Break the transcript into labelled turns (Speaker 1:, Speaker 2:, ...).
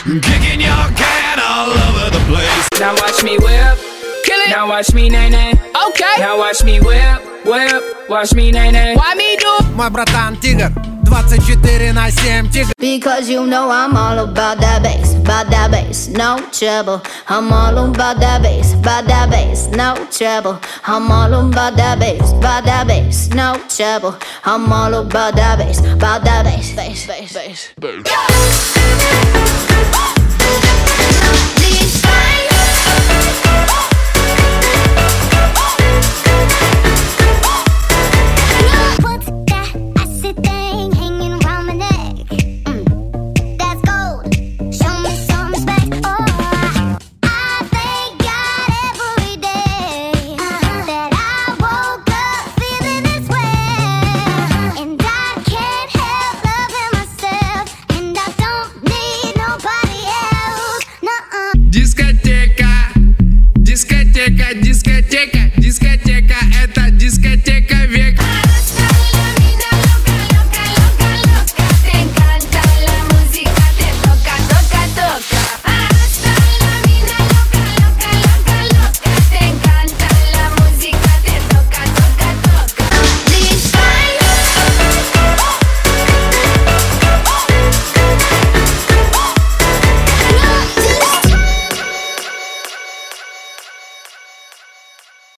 Speaker 1: Kicking your can all over the place.
Speaker 2: Now watch me whip, kill it. Now watch me nay nay. Okay. Now watch me whip, watch me nay nay. Why me do?
Speaker 3: Мой братан Тигр, 24/7 Тигр.
Speaker 4: Because you know I'm all about that bass, no trouble. I'm all about that bass, no trouble. I'm all about that bass, no trouble. I'm all about that bass, bass.